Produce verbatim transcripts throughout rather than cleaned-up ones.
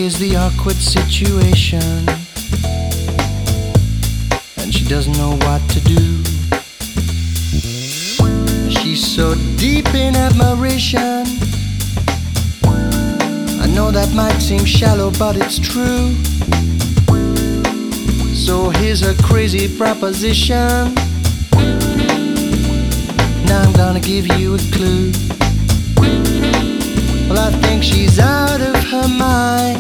here's the awkward situation, and she doesn't know what to do. She's so deep in admiration. I know that might seem shallow, but it's true. So here's a crazy proposition. Now I'm gonna give you a clue. Well, I think she's out of her mind.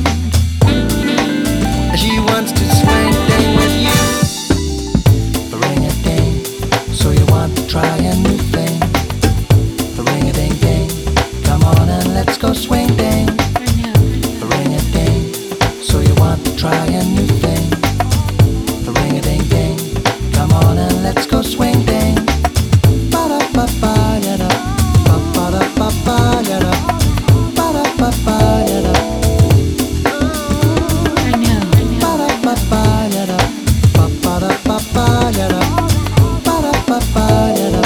She wants to swing thing with you. Ring-a-ding, so you want to try a new thing. Ring-a-ding-ding, come on and let's go swing ding. Ring-a-ding, so you want to try a new thing. Ring-a-ding-ding, come on and let's go swing ding. Ba-da-ba-ba-ya-da, ba-ba-da-ba-ba-ya-da, ba-da-ba-ba-ya-da. Ba-da-ba-ba-ya-da, ba-ba-da-ba-ba-ya-da, ba-da-ba-ba-ya-da.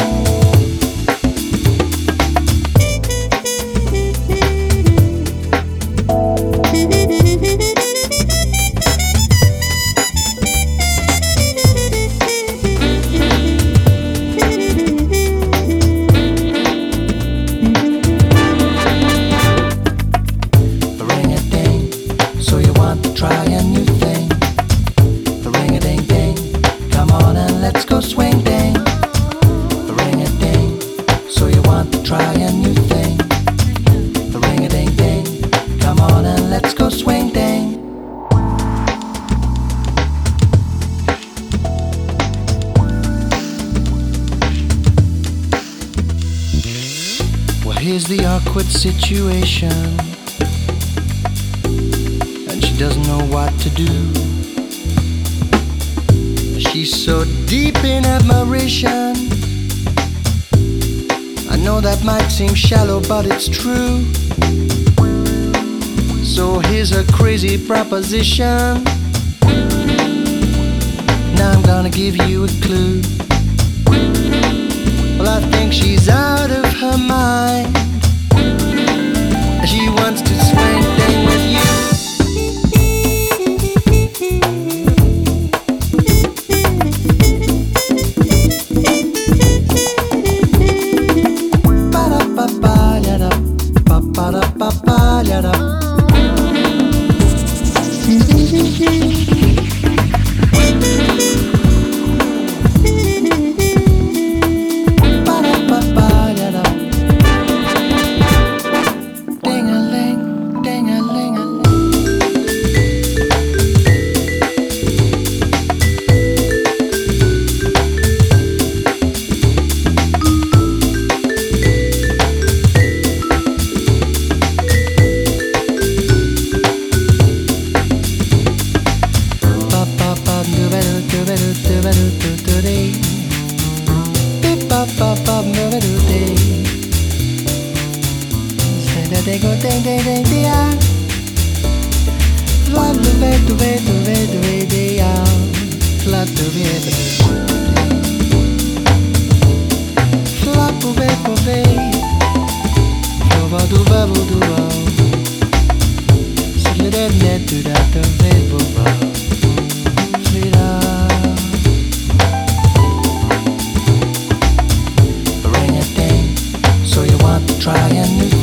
Try a new thing. The ring-a-ding-ding, come on and let's go swing ding. The ring-a-ding, so you want to try a new thing. The ring-a-ding-ding, come on and let's go swing ding. Well, here's the awkward situation. Doesn't know what to do. She's so deep in admiration. I know that might seem shallow, but it's true. So here's a crazy proposition. Now I'm gonna give you a clue. Well, I think she's out of her mind. She wants to swing thing with you. Ba-da-ba-ba-ya-da. Ba-da-ba-ba-ya-da. Ding-a-ling, ding-a-ling-a-ling. Ding ding ding ding ding Flap to be to be to be to be ding Flap to be to be Flap to be to be Flova do ba bu do ba Slide net to that to be bu ba Flida Ring-a-ding, so you want to try a new